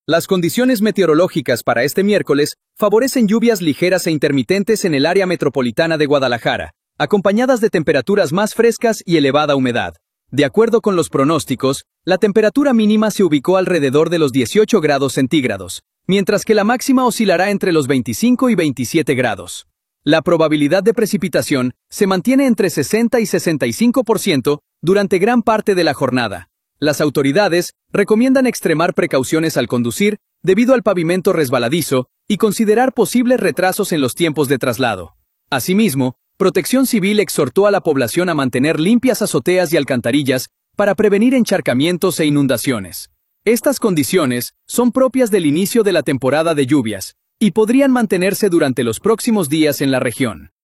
Las condiciones meteorológicas para este miércoles favorecen lluvias ligeras e intermitentes en el área metropolitana de Guadalajara, acompañadas de temperaturas más frescas y elevada humedad. De acuerdo con los pronósticos, la temperatura mínima se ubicó alrededor de los 18 grados centígrados, mientras que la máxima oscilará entre los 25 y 27 grados. La probabilidad de precipitación se mantiene entre 60 y 65% durante gran parte de la jornada. Las autoridades recomiendan extremar precauciones al conducir debido al pavimento resbaladizo y considerar posibles retrasos en los tiempos de traslado. Asimismo, Protección Civil exhortó a la población a mantener limpias azoteas y alcantarillas para prevenir encharcamientos e inundaciones. Estas condiciones son propias del inicio de la temporada de lluvias y podrían mantenerse durante los próximos días en la región.